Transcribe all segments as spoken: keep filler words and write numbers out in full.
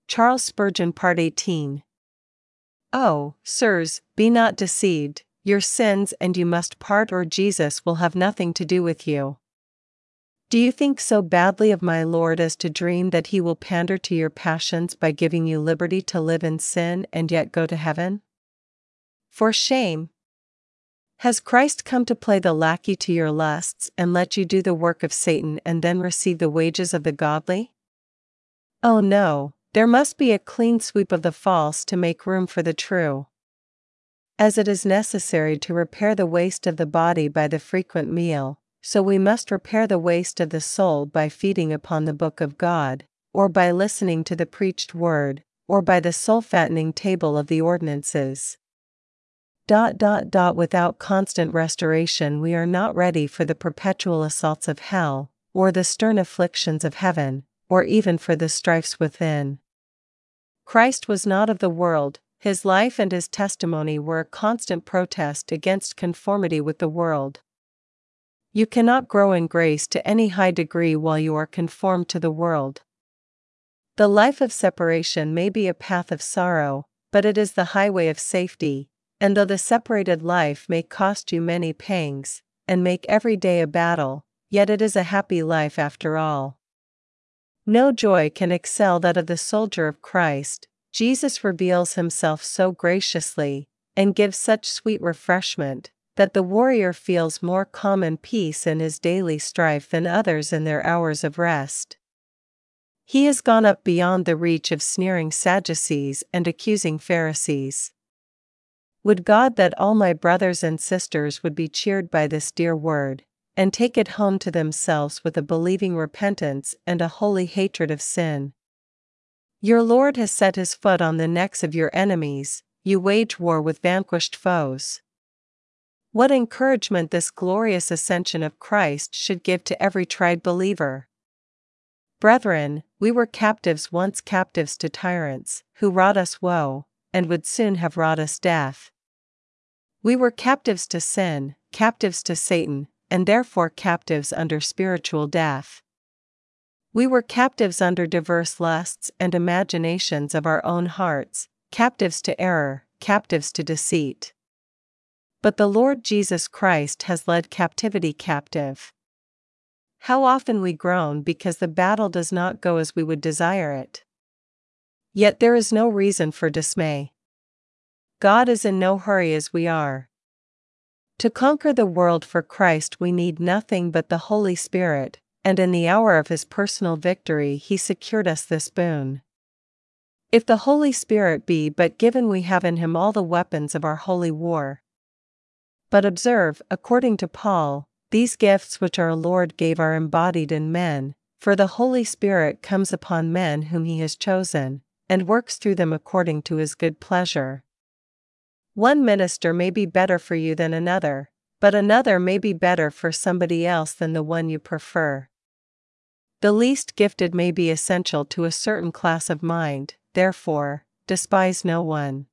Charles Spurgeon Part eighteen. Oh, sirs, be not deceived, your sins and you must part or Jesus will have nothing to do with you. Do you think so badly of my Lord as to dream that he will pander to your passions by giving you liberty to live in sin and yet go to heaven? For shame! Has Christ come to play the lackey to your lusts and let you do the work of Satan and then receive the wages of the godly? Oh no, there must be a clean sweep of the false to make room for the true. As it is necessary to repair the waste of the body by the frequent meal, so we must repair the waste of the soul by feeding upon the book of God, or by listening to the preached word, or by the soul-fattening table of the ordinances. Dot dot dot without constant restoration we are not ready for the perpetual assaults of hell, or the stern afflictions of heaven, or even for the strifes within. Christ was not of the world, his life and his testimony were a constant protest against conformity with the world. You cannot grow in grace to any high degree while you are conformed to the world. The life of separation may be a path of sorrow, but it is the highway of safety, and though the separated life may cost you many pangs, and make every day a battle, yet it is a happy life after all. No joy can excel that of the soldier of Christ. Jesus reveals himself so graciously, and gives such sweet refreshment, that the warrior feels more calm and peace in his daily strife than others in their hours of rest. He has gone up beyond the reach of sneering Sadducees and accusing Pharisees. Would God that all my brothers and sisters would be cheered by this dear word, and take it home to themselves with a believing repentance and a holy hatred of sin. Your Lord has set his foot on the necks of your enemies, you wage war with vanquished foes. What encouragement this glorious ascension of Christ should give to every tried believer! Brethren, we were captives once, captives to tyrants, who wrought us woe, and would soon have wrought us death. We were captives to sin, captives to Satan, and therefore captives under spiritual death. We were captives under diverse lusts and imaginations of our own hearts, captives to error, captives to deceit. But the Lord Jesus Christ has led captivity captive. How often we groan because the battle does not go as we would desire it. Yet there is no reason for dismay. God is in no hurry as we are. To conquer the world for Christ we need nothing but the Holy Spirit, and in the hour of his personal victory he secured us this boon. If the Holy Spirit be but given we have in him all the weapons of our holy war. But observe, according to Paul, these gifts which our Lord gave are embodied in men, for the Holy Spirit comes upon men whom he has chosen, and works through them according to his good pleasure. One minister may be better for you than another, but another may be better for somebody else than the one you prefer. The least gifted may be essential to a certain class of mind, therefore, despise no one.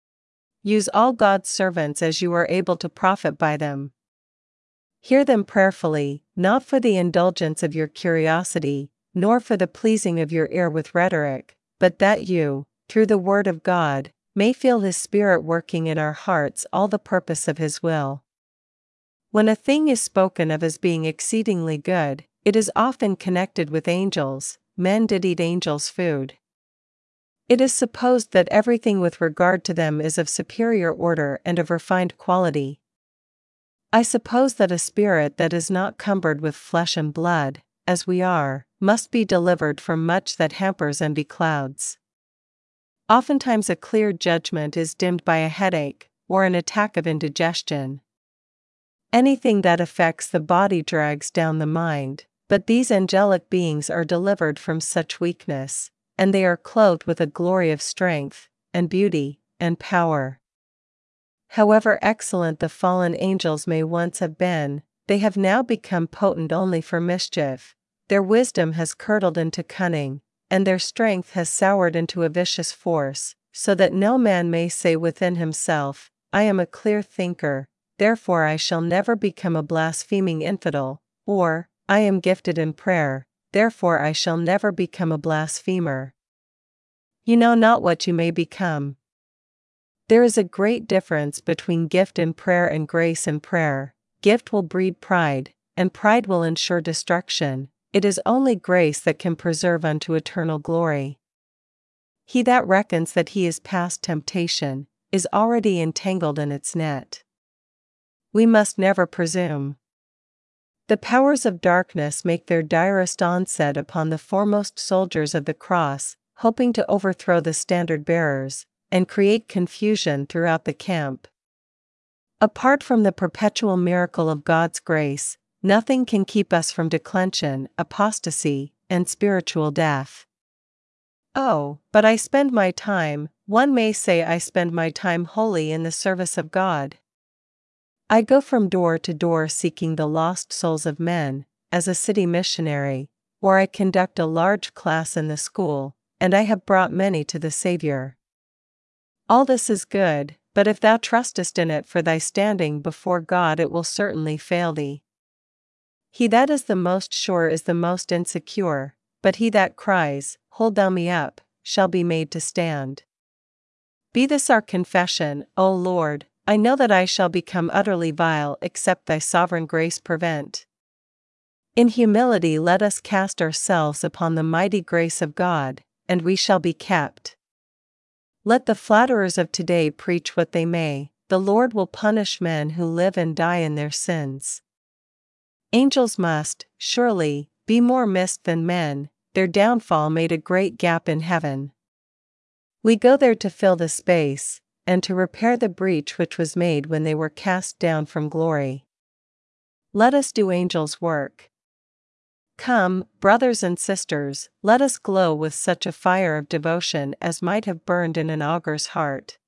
Use all God's servants as you are able to profit by them. Hear them prayerfully, not for the indulgence of your curiosity, nor for the pleasing of your ear with rhetoric, but that you, through the word of God, may feel his Spirit working in our hearts all the purpose of his will. When a thing is spoken of as being exceedingly good, it is often connected with angels. Men did eat angels' food. It is supposed that everything with regard to them is of superior order and of refined quality. I suppose that a spirit that is not cumbered with flesh and blood, as we are, must be delivered from much that hampers and beclouds. Oftentimes a clear judgment is dimmed by a headache, or an attack of indigestion. Anything that affects the body drags down the mind, but these angelic beings are delivered from such weakness, and they are clothed with a glory of strength, and beauty, and power. However excellent the fallen angels may once have been, they have now become potent only for mischief. Their wisdom has curdled into cunning, and their strength has soured into a vicious force, so that no man may say within himself, I am a clear thinker, therefore I shall never become a blaspheming infidel, or, I am gifted in prayer, therefore I shall never become a blasphemer. You know not what you may become. There is a great difference between gift in prayer and grace in prayer. Gift will breed pride, and pride will ensure destruction. It is only grace that can preserve unto eternal glory. He that reckons that he is past temptation is already entangled in its net. We must never presume. The powers of darkness make their direst onset upon the foremost soldiers of the cross, hoping to overthrow the standard-bearers, and create confusion throughout the camp. Apart from the perpetual miracle of God's grace, nothing can keep us from declension, apostasy, and spiritual death. Oh, but I spend my time, one may say I spend my time wholly in the service of God. I go from door to door seeking the lost souls of men, as a city missionary, or I conduct a large class in the school, and I have brought many to the Savior. All this is good, but if thou trustest in it for thy standing before God, it will certainly fail thee. He that is the most sure is the most insecure, but he that cries, "Hold thou me up," shall be made to stand. Be this our confession, O Lord, I know that I shall become utterly vile except thy sovereign grace prevent. In humility let us cast ourselves upon the mighty grace of God, and we shall be kept. Let the flatterers of today preach what they may, the Lord will punish men who live and die in their sins. Angels must, surely, be more missed than men, their downfall made a great gap in heaven. We go there to fill the space, and to repair the breach which was made when they were cast down from glory. Let us do angels' work. Come, brothers and sisters, let us glow with such a fire of devotion as might have burned in an augur's heart.